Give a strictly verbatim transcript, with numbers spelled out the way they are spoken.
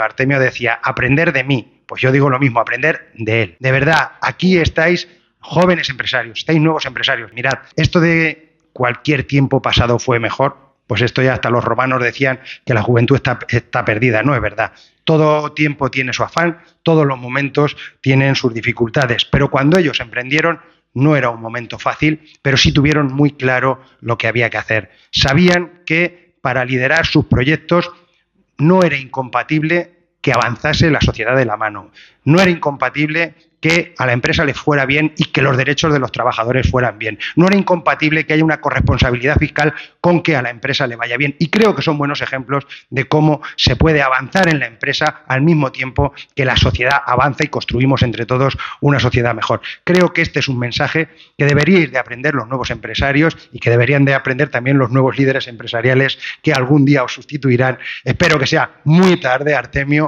Artemio decía, aprender de mí. Pues yo digo lo mismo, aprender de él. De verdad, aquí estáis jóvenes empresarios, estáis nuevos empresarios. Mirad, esto de cualquier tiempo pasado fue mejor, pues esto ya hasta los romanos decían que la juventud está, está perdida. No es verdad. Todo tiempo tiene su afán, todos los momentos tienen sus dificultades, pero cuando ellos emprendieron no era un momento fácil, pero sí tuvieron muy claro lo que había que hacer. Sabían que para liderar sus proyectos no era incompatible que avanzase la sociedad de la mano, no era incompatible que a la empresa le fuera bien y que los derechos de los trabajadores fueran bien. No era incompatible que haya una corresponsabilidad fiscal con que a la empresa le vaya bien. Y creo que son buenos ejemplos de cómo se puede avanzar en la empresa al mismo tiempo que la sociedad avanza y construimos entre todos una sociedad mejor. Creo que este es un mensaje que deberíais de aprender los nuevos empresarios y que deberían de aprender también los nuevos líderes empresariales que algún día os sustituirán. Espero que sea muy tarde, Artemio,